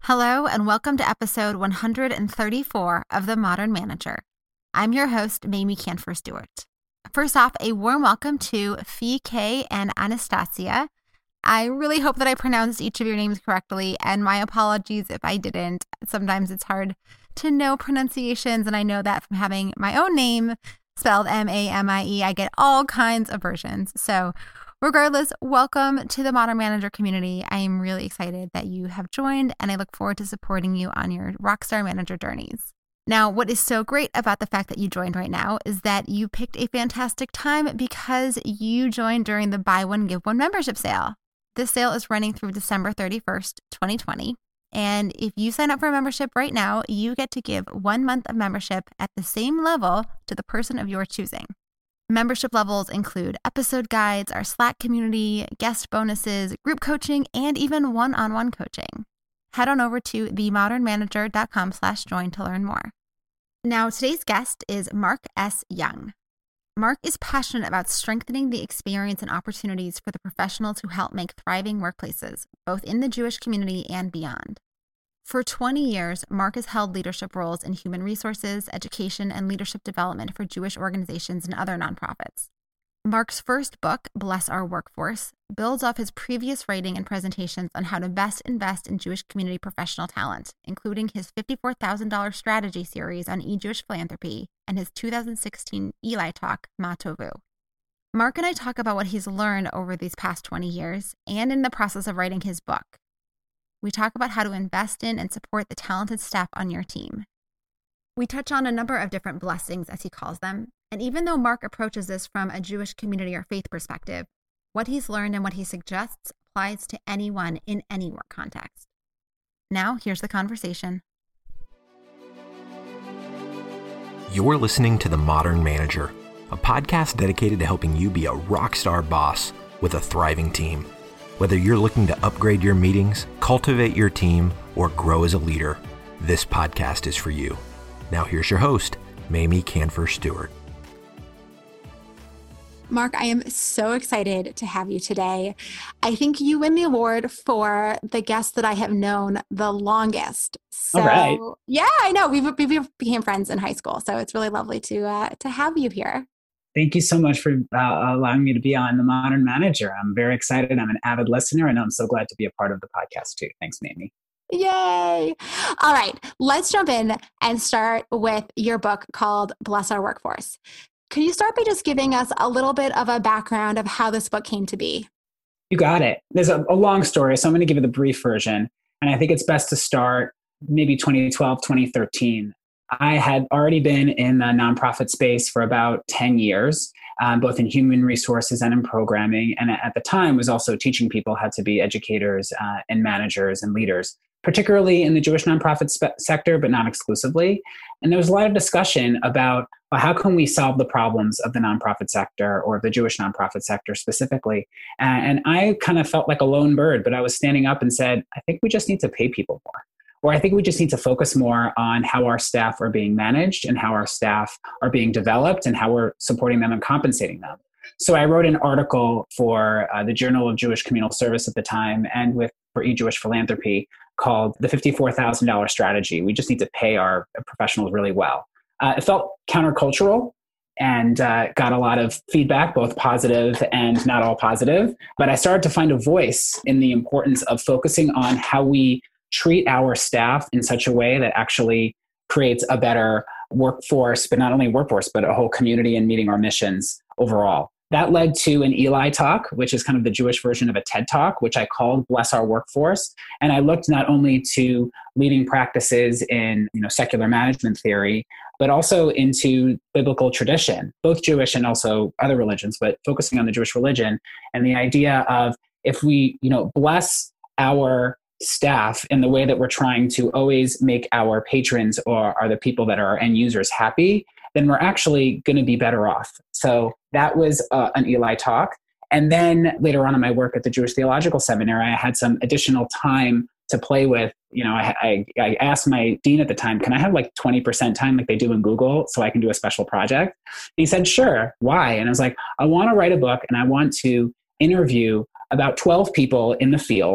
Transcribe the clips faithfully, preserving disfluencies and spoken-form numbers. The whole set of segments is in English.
Hello, and welcome to episode one hundred thirty-four of The Modern Manager. I'm your host, Mamie Canfer Stewart. First off, a warm welcome to Fee K and Anastasia. I really hope that I pronounced each of your names correctly, and my apologies if I didn't. Sometimes it's hard to know pronunciations, and I know that from having my own name spelled M A M I E, I get all kinds of versions. So regardless, welcome to the Modern Manager community. I am really excited that you have joined, and I look forward to supporting you on your Rockstar Manager journeys. Now, what is so great about the fact that you joined right now is that you picked a fantastic time because you joined during the Buy One, Give One membership sale. This sale is running through December thirty-first, twenty twenty. And if you sign up for a membership right now, you get to give one month of membership at the same level to the person of your choosing. Membership levels include episode guides, our Slack community, guest bonuses, group coaching, and even one-on-one coaching. Head on over to themodernmanager.com slash join to learn more. Now, today's guest is Mark S. Young. Mark is passionate about strengthening the experience and opportunities for the professionals who help make thriving workplaces, both in the Jewish community and beyond. For twenty years, Mark has held leadership roles in human resources, education, and leadership development for Jewish organizations and other nonprofits. Mark's first book, Bless Our Workforce, builds off his previous writing and presentations on how to best invest in Jewish community professional talent, including his fifty-four thousand dollars strategy series on e-Jewish philanthropy and his two thousand sixteen Eli talk, Ma Tovu. Mark and I talk about what he's learned over these past twenty years and in the process of writing his book. We talk about how to invest in and support the talented staff on your team. We touch on a number of different blessings, as he calls them, and even though Mark approaches this from a Jewish community or faith perspective, what he's learned and what he suggests applies to anyone in any work context. Now, here's the conversation. You're listening to The Modern Manager, a podcast dedicated to helping you be a rockstar boss with a thriving team. Whether you're looking to upgrade your meetings, cultivate your team, or grow as a leader, this podcast is for you. Now here's your host, Mamie Canfer Stewart. Mark, I am so excited to have you today. I think you win the award for the guest that I have known the longest. So, all right. Yeah, I know. We, we became friends in high school, so it's really lovely to uh, to have you here. Thank you so much for uh, allowing me to be on The Modern Manager. I'm very excited. I'm an avid listener, and I'm so glad to be a part of the podcast too. Thanks, Mamie. Yay. All right, let's jump in and start with your book called Bless Our Workforce. Can you start by just giving us a little bit of a background of how this book came to be? You got it. There's a, a long story, so I'm going to give you the brief version. And I think it's best to start maybe twenty twelve, twenty thirteen. I had already been in the nonprofit space for about ten years, um, both in human resources and in programming. And at the time was also teaching people how to be educators uh, and managers and leaders, particularly in the Jewish nonprofit spe- sector, but not exclusively. And there was a lot of discussion about, well, how can we solve the problems of the nonprofit sector or the Jewish nonprofit sector specifically? And, and I kind of felt like a lone bird, but I was standing up and said, I think we just need to pay people more. Or I think we just need to focus more on how our staff are being managed and how our staff are being developed and how we're supporting them and compensating them. So I wrote an article for uh, the Journal of Jewish Communal Service at the time and with for e-Jewish philanthropy called the fifty-four thousand dollars strategy. We just need to pay our professionals really well. Uh, it felt countercultural and uh, got a lot of feedback, both positive and not all positive. But I started to find a voice in the importance of focusing on how we treat our staff in such a way that actually creates a better workforce, but not only workforce, but a whole community and meeting our missions overall. That led to an Eli talk, which is kind of the Jewish version of a TED talk, which I called Bless Our Workforce. And I looked not only to leading practices in, you know, secular management theory, but also into biblical tradition, both Jewish and also other religions, but focusing on the Jewish religion and the idea of if we, you know, bless our staff in the way that we're trying to always make our patrons or are the people that are our end users happy, then we're actually going to be better off. So that was uh, an Eli talk. And then later on in my work at the Jewish Theological Seminary, I had some additional time to play with. You know, I, I, I asked my dean at the time, can I have like twenty percent time like they do in Google so I can do a special project? He said, sure. Why? And I was like, I want to write a book and I want to interview about twelve people in the field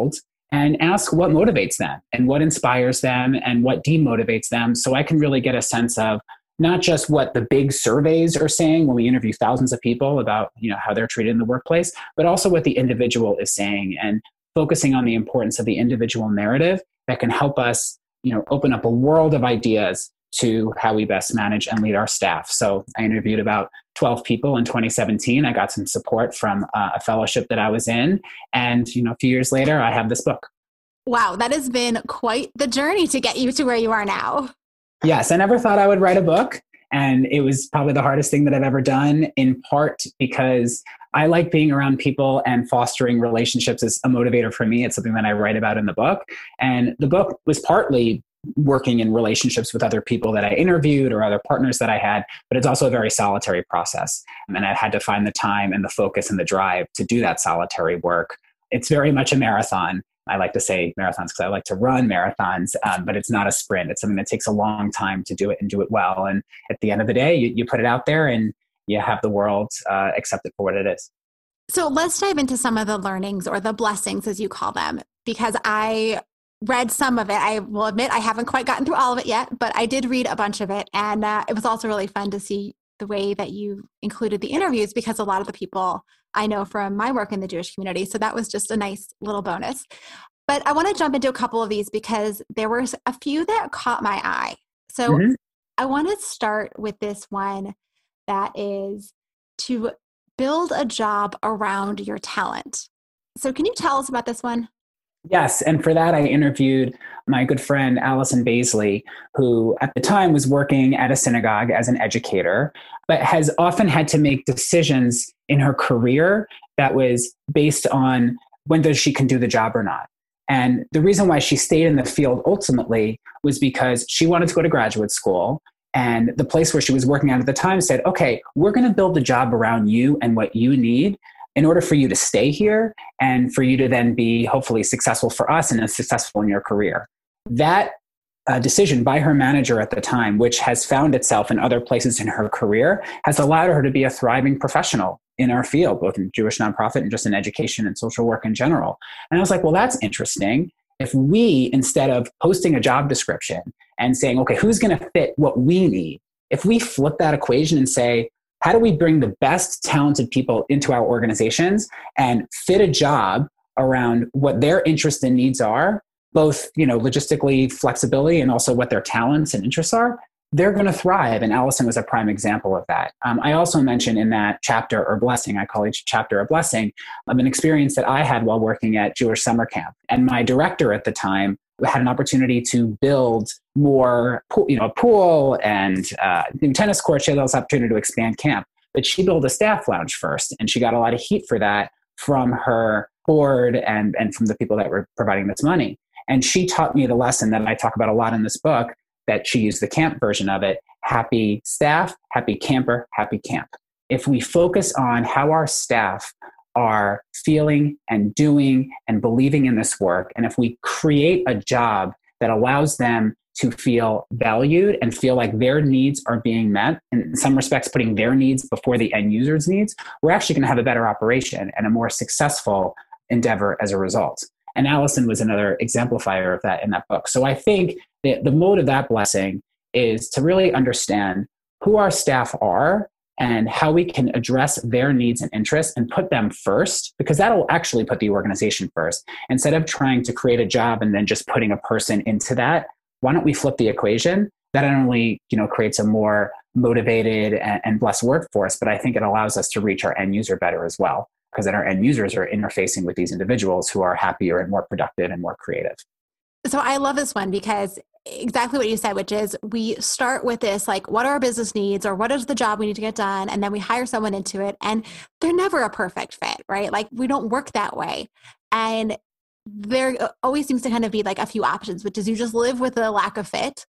and ask what motivates them and what inspires them and what demotivates them. So I can really get a sense of not just what the big surveys are saying when we interview thousands of people about, you know, how they're treated in the workplace, but also what the individual is saying, and focusing on the importance of the individual narrative that can help us, you know, open up a world of ideas to how we best manage and lead our staff. So I interviewed about twelve people in twenty seventeen. I got some support from uh, a fellowship that I was in. And, you know, a few years later, I have this book. Wow, that has been quite the journey to get you to where you are now. Yes, I never thought I would write a book. And it was probably the hardest thing that I've ever done, in part because I like being around people, and fostering relationships is a motivator for me. It's something that I write about in the book. And the book was partly working in relationships with other people that I interviewed or other partners that I had, but it's also a very solitary process. And I had to find the time and the focus and the drive to do that solitary work. It's very much a marathon. I like to say marathons because I like to run marathons, um, but it's not a sprint. It's something that takes a long time to do it and do it well. And at the end of the day, you, you put it out there and you have the world uh, accept it for what it is. So let's dive into some of the learnings, or the blessings as you call them, because I read some of it. I will admit I haven't quite gotten through all of it yet, but I did read a bunch of it. And uh, it was also really fun to see the way that you included the interviews, because a lot of the people I know from my work in the Jewish community. So that was just a nice little bonus. But I want to jump into a couple of these because there were a few that caught my eye. So mm-hmm. I want to start with this one that is to build a job around your talent. So can you tell us about this one? Yes. And for that, I interviewed my good friend, Allison Baisley, who at the time was working at a synagogue as an educator, but has often had to make decisions in her career that was based on whether she can do the job or not. And the reason why she stayed in the field ultimately was because she wanted to go to graduate school. And the place where she was working at at the time said, okay, we're going to build the job around you and what you need in order for you to stay here and for you to then be hopefully successful for us and successful in your career. That uh, decision by her manager at the time, which has found itself in other places in her career, has allowed her to be a thriving professional in our field, both in Jewish nonprofit and just in education and social work in general. And I was like, well, that's interesting. If we, instead of posting a job description and saying, okay, who's going to fit what we need? If we flip that equation and say, how do we bring the best talented people into our organizations and fit a job around what their interests and needs are, both, you know, logistically, flexibility, and also what their talents and interests are, they're going to thrive. And Allison was a prime example of that. Um, I also mentioned in that chapter or blessing, I call each chapter a blessing, of an experience that I had while working at Jewish summer camp. And my director at the time had an opportunity to build more, pool, you know, a pool and uh, new tennis courts. She had this opportunity to expand camp, but she built a staff lounge first, and she got a lot of heat for that from her board and, and from the people that were providing this money. And she taught me the lesson that I talk about a lot in this book, that she used the camp version of it: happy staff, happy camper, happy camp. If we focus on how our staff are feeling and doing and believing in this work, and if we create a job that allows them to feel valued and feel like their needs are being met, in some respects putting their needs before the end user's needs, we're actually going to have a better operation and a more successful endeavor as a result. And Allison was another exemplifier of that in that book. So I think that the mode of that blessing is to really understand who our staff are and how we can address their needs and interests and put them first, because that'll actually put the organization first. Instead of trying to create a job and then just putting a person into that, why don't we flip the equation? That not only, you know, creates a more motivated and, and blessed workforce, but I think it allows us to reach our end user better as well, because then our end users are interfacing with these individuals who are happier and more productive and more creative. So I love this one because exactly what you said, which is we start with this, like, what are our business needs, or what is the job we need to get done? And then we hire someone into it, and they're never a perfect fit, right? Like, we don't work that way. And there always seems to kind of be like a few options, which is you just live with the lack of fit.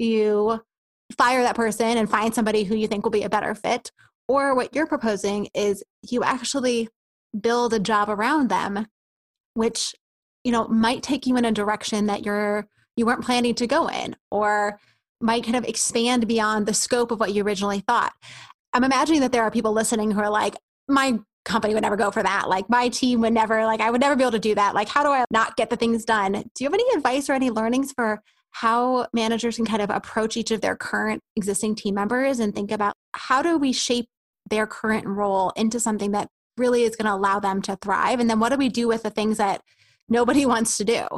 You fire that person and find somebody who you think will be a better fit. Or what you're proposing is you actually build a job around them, which, you know, might take you in a direction that you're you weren't planning to go in, or might kind of expand beyond the scope of what you originally thought. I'm imagining that there are people listening who are like, my company would never go for that. Like my team would never, like I would never be able to do that. Like how do I not get the things done? Do you have any advice or any learnings for how managers can kind of approach each of their current existing team members and think about how do we shape their current role into something that really is going to allow them to thrive? And then what do we do with the things that nobody wants to do?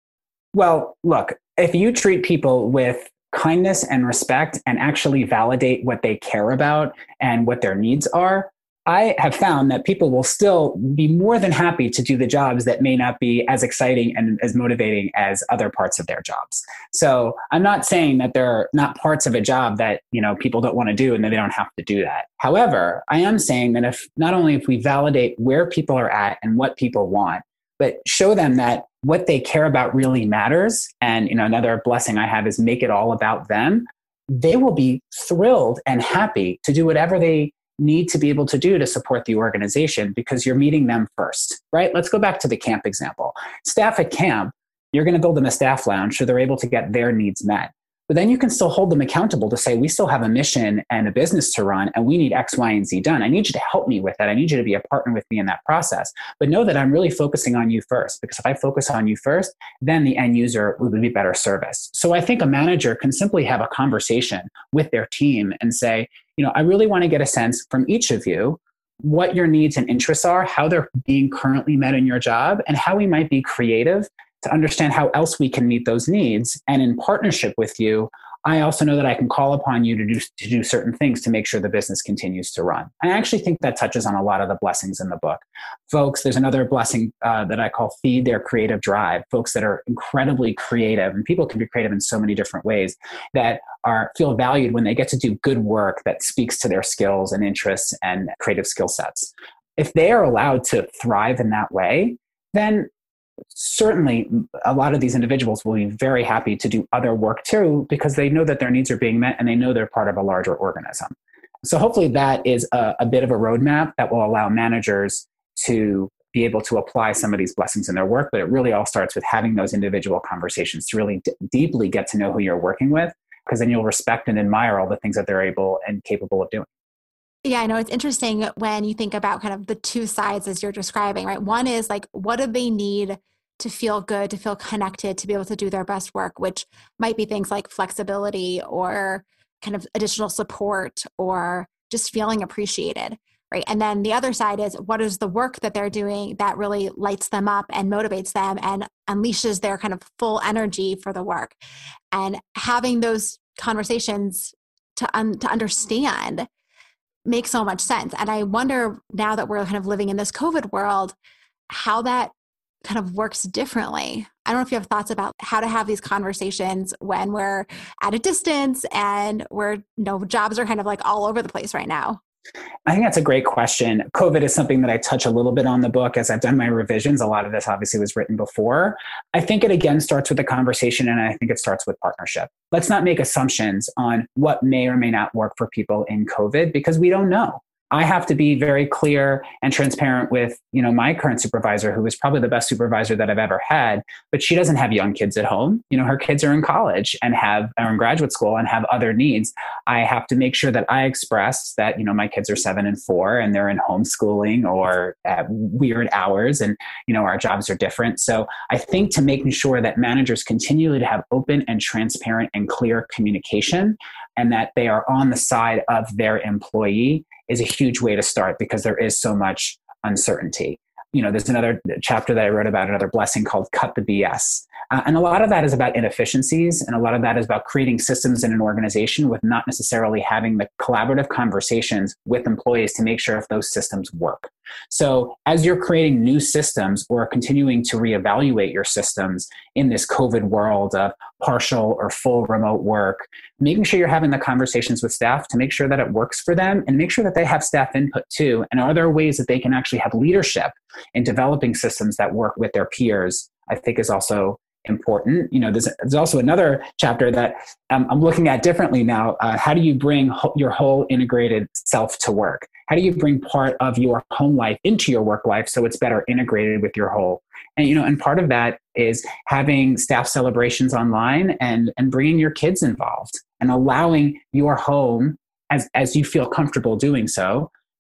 Well, look, if you treat people with kindness and respect and actually validate what they care about and what their needs are, I have found that people will still be more than happy to do the jobs that may not be as exciting and as motivating as other parts of their jobs. So I'm not saying that there are not parts of a job that, you know, people don't want to do and that they don't have to do that. However, I am saying that if not only if we validate where people are at and what people want, but show them that what they care about really matters. And, you know, another blessing I have is make it all about them. They will be thrilled and happy to do whatever they need to be able to do to support the organization because you're meeting them first, right? Let's go back to the camp example. Staff at camp, you're going to build them a staff lounge so they're able to get their needs met. But then you can still hold them accountable to say, we still have a mission and a business to run and we need X, Y, and Z done. I need you to help me with that. I need you to be a partner with me in that process. But know that I'm really focusing on you first, because if I focus on you first, then the end user will be better service. So I think a manager can simply have a conversation with their team and say, you know, I really want to get a sense from each of you what your needs and interests are, how they're being currently met in your job, and how we might be creative to understand how else we can meet those needs. And in partnership with you, I also know that I can call upon you to do, to do certain things to make sure the business continues to run. And I actually think that touches on a lot of the blessings in the book. Folks, there's another blessing uh, that I call feed their creative drive. Folks that are incredibly creative, and people can be creative in so many different ways, that are feel valued when they get to do good work that speaks to their skills and interests and creative skill sets. If they are allowed to thrive in that way, then certainly a lot of these individuals will be very happy to do other work too, because they know that their needs are being met and they know they're part of a larger organism. So hopefully that is a, a bit of a roadmap that will allow managers to be able to apply some of these blessings in their work. But it really all starts with having those individual conversations to really d- deeply get to know who you're working with, because then you'll respect and admire all the things that they're able and capable of doing. Yeah, I know it's interesting when you think about kind of the two sides as you're describing, right? One is like, what do they need to feel good, to feel connected, to be able to do their best work, which might be things like flexibility or kind of additional support or just feeling appreciated, right? And then the other side is, what is the work that they're doing that really lights them up and motivates them and unleashes their kind of full energy for the work? And having those conversations to un- to understand makes so much sense. And I wonder, now that we're kind of living in this COVID world, how that kind of works differently. I don't know if you have thoughts about how to have these conversations when we're at a distance and we're, you know, jobs are kind of like all over the place right now. I think that's a great question. COVID is something that I touch a little bit on the book as I've done my revisions. A lot of this obviously was written before. I think it again starts with a conversation, and I think it starts with partnership. Let's not make assumptions on what may or may not work for people in COVID, because we don't know. I have to be very clear and transparent with, you know, my current supervisor, who is probably the best supervisor that I've ever had, but she doesn't have young kids at home. You know, her kids are in college and have, are in graduate school and have other needs. I have to make sure that I express that, you know, my kids are seven and four and they're in homeschooling or at weird hours, and, you know, our jobs are different. So I think to making sure that managers continue to have open and transparent and clear communication, and that they are on the side of their employee, is a huge way to start, because there is so much uncertainty. You know, there's another chapter that I wrote about, another blessing called Cut the B S. Uh, and a lot of that is about inefficiencies. And a lot of that is about creating systems in an organization with not necessarily having the collaborative conversations with employees to make sure if those systems work. So as you're creating new systems or continuing to reevaluate your systems in this COVID world of partial or full remote work, making sure you're having the conversations with staff to make sure that it works for them, and make sure that they have staff input too. And are there ways that they can actually have leadership in developing systems that work with their peers, I think is also important. You know, there's, there's also another chapter that um, I'm looking at differently now. Uh, how do you bring ho- your whole integrated self to work? How do you bring part of your home life into your work life so it's better integrated with your whole? And, you know, and part of that is having staff celebrations online and, and bringing your kids involved and allowing your home, as, as you feel comfortable doing so,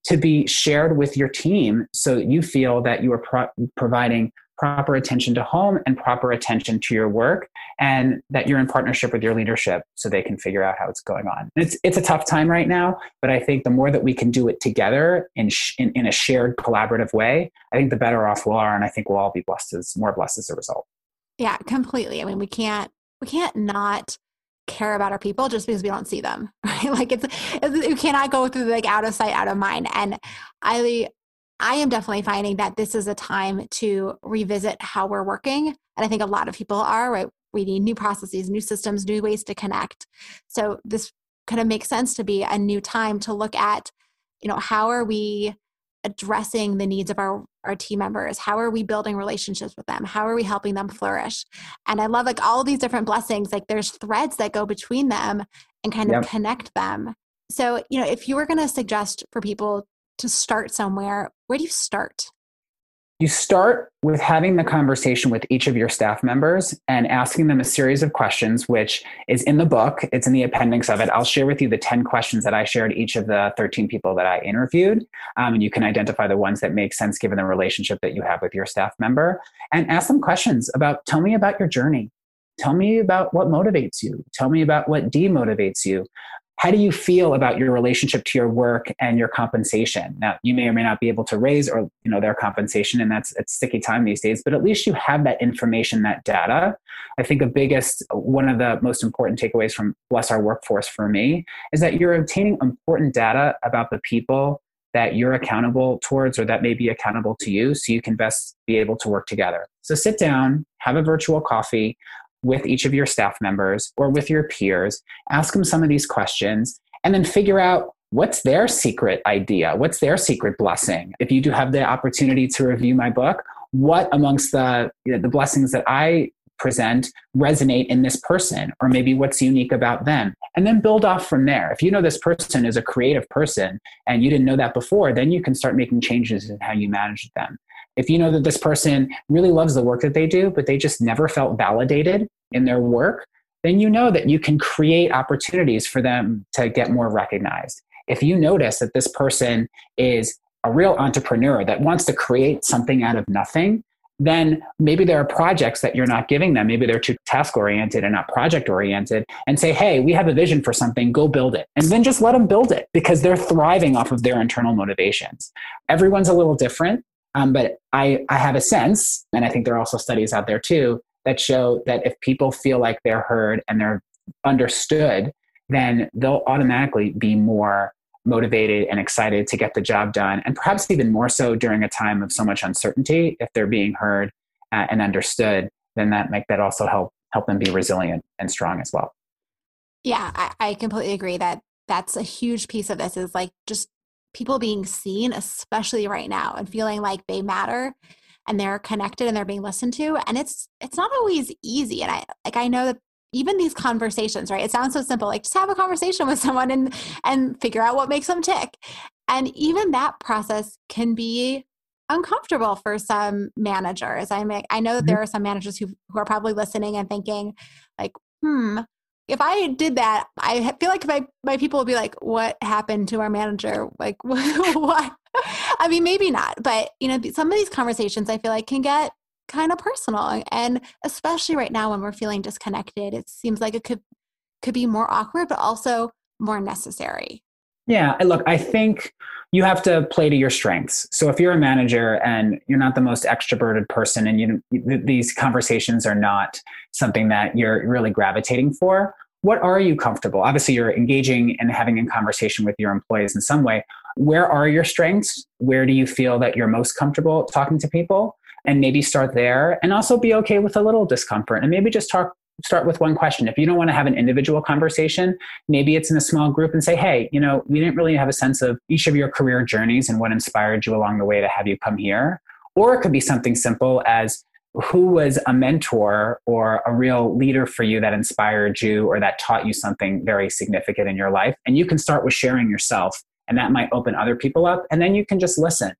to be shared with your team so that you feel that you are pro- providing proper attention to home and proper attention to your work, and that you're in partnership with your leadership so they can figure out how it's going on. It's it's a tough time right now, but I think the more that we can do it together in, sh- in, in a shared collaborative way, I think the better off we are. And I think we'll all be blessed as more blessed as a result. Yeah, completely. I mean, we can't, we can't not care about our people just because we don't see them, right? Like it's, it's you cannot go through like out of sight, out of mind. And I, I am definitely finding that this is a time to revisit how we're working. And I think a lot of people are, right? We need new processes, new systems, new ways to connect. So this kind of makes sense to be a new time to look at, you know, how are we addressing the needs of our, our team members? How are we building relationships with them? How are we helping them flourish? And I love like all of these different blessings, like there's threads that go between them and kind of yep. connect them. So, you know, if you were going to suggest for people to start somewhere, where do you start? You start with having the conversation with each of your staff members and asking them a series of questions, which is in the book. It's in the appendix of it. I'll share with you the ten questions that I shared each of the thirteen people that I interviewed. Um, and you can identify the ones that make sense given the relationship that you have with your staff member, and ask them questions about, tell me about your journey. Tell me about what motivates you. Tell me about what demotivates you. How do you feel about your relationship to your work and your compensation? Now, you may or may not be able to raise or, you know, their compensation, and that's a sticky time these days, but at least you have that information, that data. I think the biggest, one of the most important takeaways from Bless Our Workforce for me is that you're obtaining important data about the people that you're accountable towards or that may be accountable to you, so you can best be able to work together. So sit down, have a virtual coffee with each of your staff members or with your peers, ask them some of these questions, and then figure out what's their secret idea, what's their secret blessing. If you do have the opportunity to review my book, what amongst the, you know, the blessings that I present resonate in this person, or maybe what's unique about them, and then build off from there. If you know this person is a creative person and you didn't know that before, then you can start making changes in how you manage them. If you know that this person really loves the work that they do, but they just never felt validated in their work, then you know that you can create opportunities for them to get more recognized. If you notice that this person is a real entrepreneur that wants to create something out of nothing, then maybe there are projects that you're not giving them. Maybe they're too task-oriented and not project-oriented, and say, hey, we have a vision for something, go build it. And then just let them build it because they're thriving off of their internal motivations. Everyone's a little different. Um, but I, I have a sense, and I think there are also studies out there too, that show that if people feel like they're heard and they're understood, then they'll automatically be more motivated and excited to get the job done. And perhaps even more so during a time of so much uncertainty. If they're being heard uh, and understood, then that make that also help help them be resilient and strong as well. Yeah, I, I completely agree that that's a huge piece of this, is like just people being seen, especially right now, and feeling like they matter and they're connected and they're being listened to. And it's, it's not always easy. And I, like, I know that even these conversations, right? It sounds so simple, like just have a conversation with someone and, and figure out what makes them tick. And even that process can be uncomfortable for some managers. I mean, I know that there are some managers who, who are probably listening and thinking like, hmm, if I did that, I feel like my, my people would be like, what happened to our manager? Like, what? I mean, maybe not, but you know, some of these conversations I feel like can get kind of personal, and especially right now when we're feeling disconnected, it seems like it could, could be more awkward, but also more necessary. Yeah. Look, I think you have to play to your strengths. So if you're a manager and you're not the most extroverted person, and you these conversations are not something that you're really gravitating for, what are you comfortable? Obviously, you're engaging and having a conversation with your employees in some way. Where are your strengths? Where do you feel that you're most comfortable talking to people? And maybe start there, and also be okay with a little discomfort, and maybe just talk start with one question. If you don't want to have an individual conversation, maybe it's in a small group and say, hey, you know, we didn't really have a sense of each of your career journeys and what inspired you along the way to have you come here. Or it could be something simple as, who was a mentor or a real leader for you that inspired you or that taught you something very significant in your life? And you can start with sharing yourself, and that might open other people up, and then you can just listen.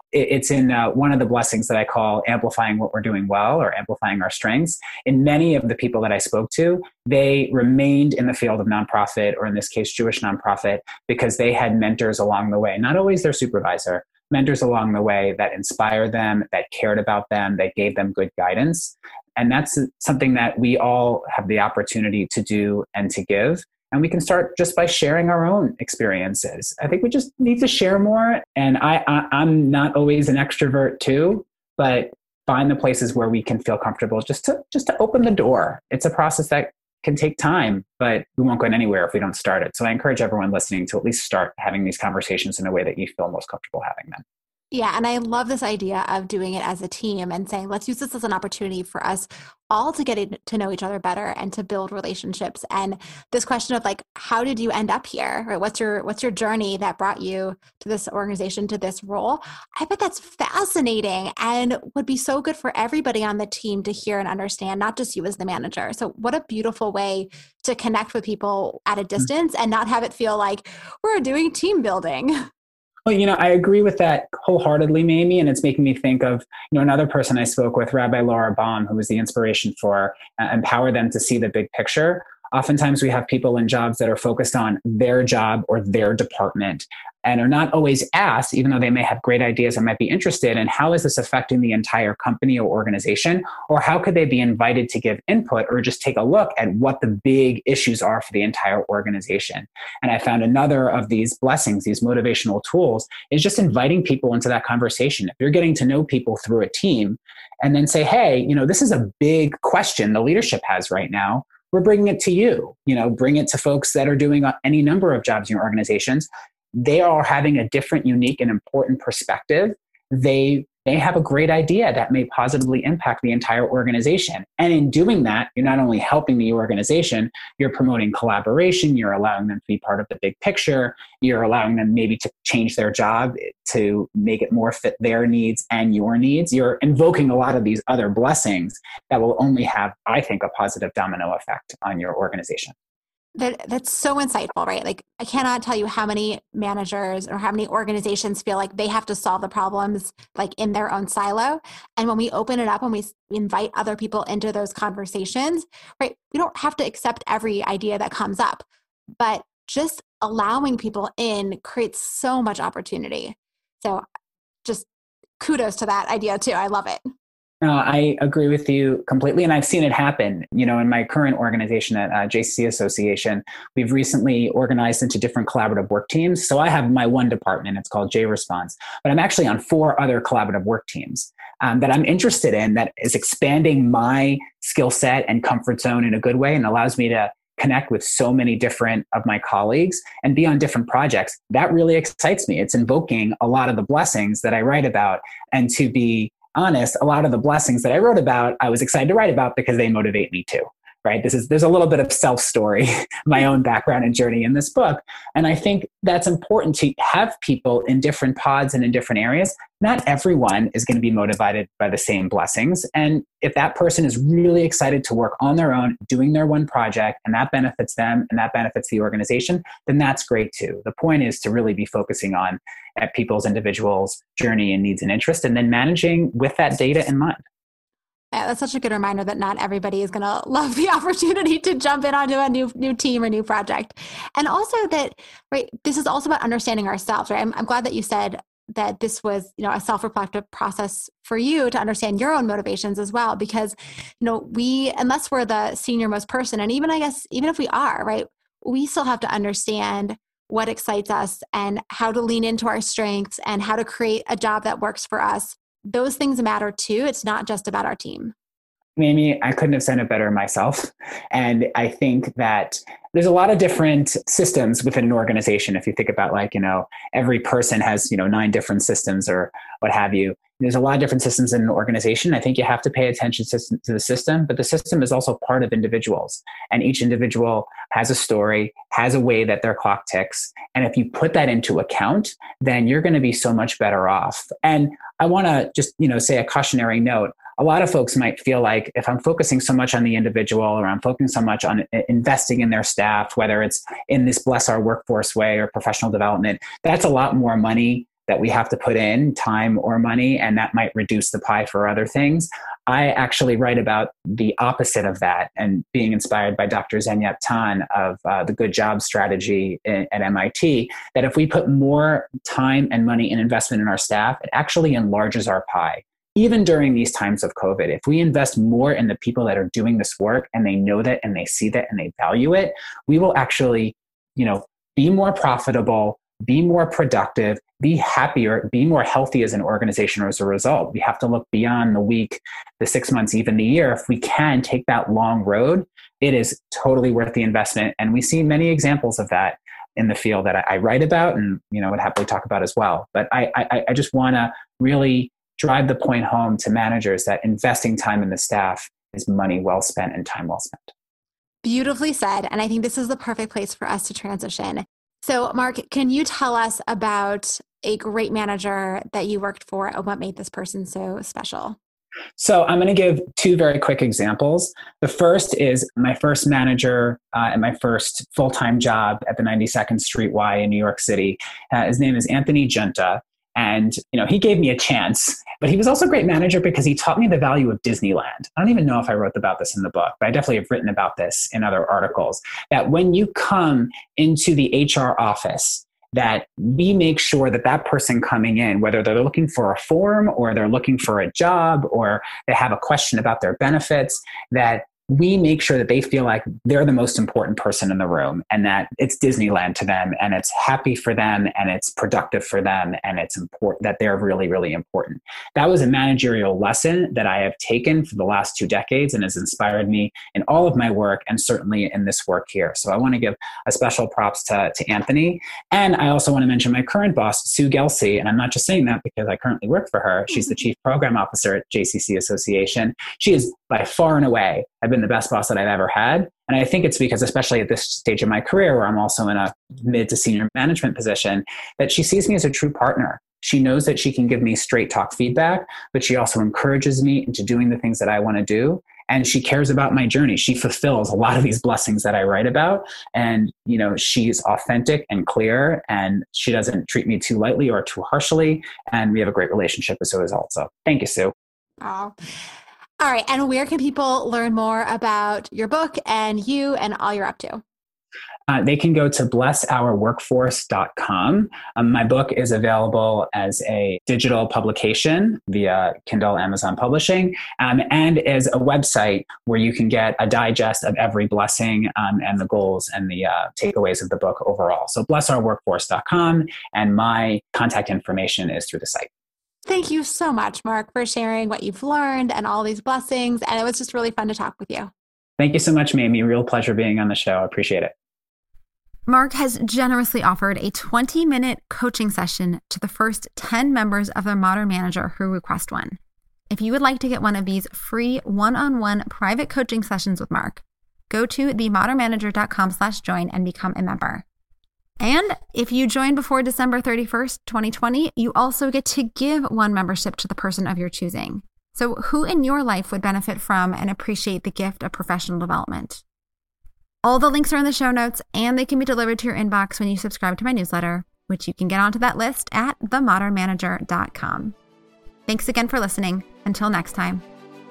it's in uh, one of the blessings that I call amplifying what we're doing well, or amplifying our strengths. And many of the people that I spoke to, they remained in the field of nonprofit, or in this case, Jewish nonprofit, because they had mentors along the way, not always their supervisor, mentors along the way that inspired them, that cared about them, that gave them good guidance. And that's something that we all have the opportunity to do and to give. And we can start just by sharing our own experiences. I think we just need to share more. And I, I, I'm not always an extrovert too, but find the places where we can feel comfortable just to just to open the door. It's a process that can take time, but we won't go anywhere if we don't start it. So I encourage everyone listening to at least start having these conversations in a way that you feel most comfortable having them. Yeah. And I love this idea of doing it as a team and saying, let's use this as an opportunity for us all to get to know each other better and to build relationships. And this question of like, how did you end up here? Right? What's your, what's your journey that brought you to this organization, to this role? I bet that's fascinating and would be so good for everybody on the team to hear and understand, not just you as the manager. So what a beautiful way to connect with people at a distance and not have it feel like we're doing team building. Well, you know, I agree with that wholeheartedly, Mamie, and it's making me think of, you know, another person I spoke with, Rabbi Laura Baum, who was the inspiration for uh, Empower Them to See the Big Picture. Oftentimes we have people in jobs that are focused on their job or their department and are not always asked, even though they may have great ideas and might be interested in, how is this affecting the entire company or organization? Or how could they be invited to give input or just take a look at what the big issues are for the entire organization? And I found another of these blessings, these motivational tools, is just inviting people into that conversation. If you're getting to know people through a team and then say, hey, you know, this is a big question the leadership has right now. We're bringing it to you, you know, bring it to folks that are doing any number of jobs in your organizations. They are having a different, unique, and important perspective. They may have a great idea that may positively impact the entire organization. And in doing that, you're not only helping the organization, you're promoting collaboration, you're allowing them to be part of the big picture, you're allowing them maybe to change their job to make it more fit their needs and your needs. You're invoking a lot of these other blessings that will only have, I think, a positive domino effect on your organization. That that's so insightful, right? Like, I cannot tell you how many managers or how many organizations feel like they have to solve the problems like in their own silo. And when we open it up and we invite other people into those conversations, right, we don't have to accept every idea that comes up, but just allowing people in creates so much opportunity. So just kudos to that idea too. I love it. No, I agree with you completely. And I've seen it happen. You know, in my current organization at uh, J C C Association, we've recently organized into different collaborative work teams. So I have my one department, it's called J Response, but I'm actually on four other collaborative work teams um, that I'm interested in, that is expanding my skill set and comfort zone in a good way and allows me to connect with so many different of my colleagues and be on different projects. That really excites me. It's invoking a lot of the blessings that I write about. And to be honest, a lot of the blessings that I wrote about, I was excited to write about because they motivate me too, right? This is, there's a little bit of self-story, my own background and journey in this book. And I think that's important to have people in different pods and in different areas. Not everyone is going to be motivated by the same blessings. And if that person is really excited to work on their own, doing their one project, and that benefits them and that benefits the organization, then that's great too. The point is to really be focusing on at people's individuals' journey and needs and interests, and then managing with that data in mind. Yeah, that's such a good reminder that not everybody is going to love the opportunity to jump in onto a new new team or new project. And also that, right, this is also about understanding ourselves, right? I'm, I'm glad that you said that this was, you know, a self-reflective process for you to understand your own motivations as well, because, you know, we, unless we're the senior most person, and even I guess, even if we are, right, we still have to understand what excites us and how to lean into our strengths and how to create a job that works for us. Those things matter too. It's not just about our team. Mamie, I couldn't have said it better myself. And I think that there's a lot of different systems within an organization. If you think about, like, you know, every person has, you know, nine different systems or what have you. There's a lot of different systems in an organization. I think you have to pay attention to the system, but the system is also part of individuals. And each individual has a story, has a way that their clock ticks. And if you put that into account, then you're going to be so much better off. And I want to just, you know, say a cautionary note. A lot of folks might feel like if I'm focusing so much on the individual, or I'm focusing so much on investing in their staff, whether it's in this Bless Our Workforce way or professional development, that's a lot more money that we have to put in time or money, and that might reduce the pie for other things. I actually write about the opposite of that, and being inspired by Doctor Zenyap Tan of uh, the Good Job Strategy in, at M I T, that if we put more time and money and investment in our staff, it actually enlarges our pie. Even during these times of COVID, if we invest more in the people that are doing this work and they know that and they see that and they value it, we will actually, you know, be more profitable, be more productive, be happier, be more healthy as an organization as a result. We have to look beyond the week, the six months, even the year. If we can take that long road, it is totally worth the investment. And we see many examples of that in the field that I, I write about and, you know, would happily talk about as well. But I, I, I just want to really drive the point home to managers that investing time in the staff is money well spent and time well spent. Beautifully said. And I think this is the perfect place for us to transition. So Mark, can you tell us about a great manager that you worked for and what made this person so special? So I'm going to give two very quick examples. The first is my first manager uh, at my first full-time job at the ninety-second Street Y in New York City. Uh, his name is Anthony Junta. And, you know, he gave me a chance, but he was also a great manager because he taught me the value of Disneyland. I don't even know if I wrote about this in the book, but I definitely have written about this in other articles, that when you come into the H R office, that we make sure that that person coming in, whether they're looking for a form or they're looking for a job or they have a question about their benefits, that we make sure that they feel like they're the most important person in the room and that it's Disneyland to them and it's happy for them and it's productive for them and it's important that they're really, really important. That was a managerial lesson that I have taken for the last two decades and has inspired me in all of my work and certainly in this work here. So I want to give a special props to, to Anthony. And I also want to mention my current boss, Sue Gelsey. And I'm not just saying that because I currently work for her. She's the Chief Program Officer at J C C Association. She is by far and away, I've been the best boss that I've ever had. And I think it's because, especially at this stage of my career, where I'm also in a mid to senior management position, that she sees me as a true partner. She knows that she can give me straight talk feedback, but she also encourages me into doing the things that I want to do. And she cares about my journey. She fulfills a lot of these blessings that I write about. And, you know, she's authentic and clear, and she doesn't treat me too lightly or too harshly. And we have a great relationship as a result. So thank you, Sue. Oh. All right. And where can people learn more about your book and you and all you're up to? Uh, they can go to bless our workforce dot com. Um, my book is available as a digital publication via Kindle, Amazon Publishing, um, and as a website where you can get a digest of every blessing um, and the goals and the uh, takeaways of the book overall. So bless our workforce dot com, and my contact information is through the site. Thank you so much, Mark, for sharing what you've learned and all these blessings. And it was just really fun to talk with you. Thank you so much, Mamie. Real pleasure being on the show. I appreciate it. Mark has generously offered a twenty-minute coaching session to the first ten members of the Modern Manager who request one. If you would like to get one of these free one-on-one private coaching sessions with Mark, go to the modern manager dot com slash join and become a member. And if you join before December thirty-first, twenty twenty, you also get to give one membership to the person of your choosing. So who in your life would benefit from and appreciate the gift of professional development? All the links are in the show notes, and they can be delivered to your inbox when you subscribe to my newsletter, which you can get onto that list at the modern manager dot com. Thanks again for listening. Until next time.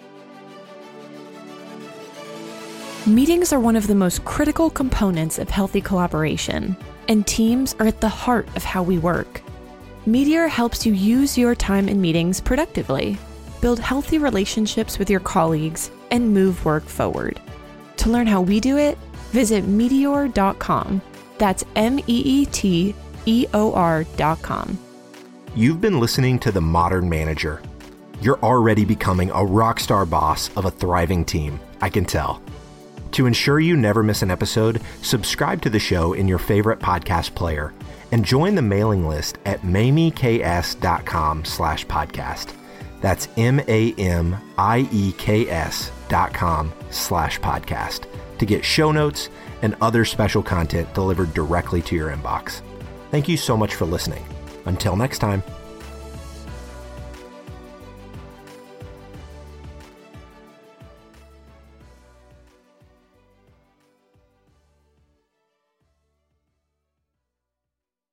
Meetings are one of the most critical components of healthy collaboration, and teams are at the heart of how we work. Meteor helps you use your time in meetings productively, build healthy relationships with your colleagues, and move work forward. To learn how we do it, visit meteor dot com. That's M E E T E O R dot com. You've been listening to The Modern Manager. You're already becoming a rock star boss of a thriving team, I can tell. To ensure you never miss an episode, subscribe to the show in your favorite podcast player and join the mailing list at mamieks dot com slash podcast. That's M-A-M-I-E-K-S dot com slash podcast to get show notes and other special content delivered directly to your inbox. Thank you so much for listening. Until next time.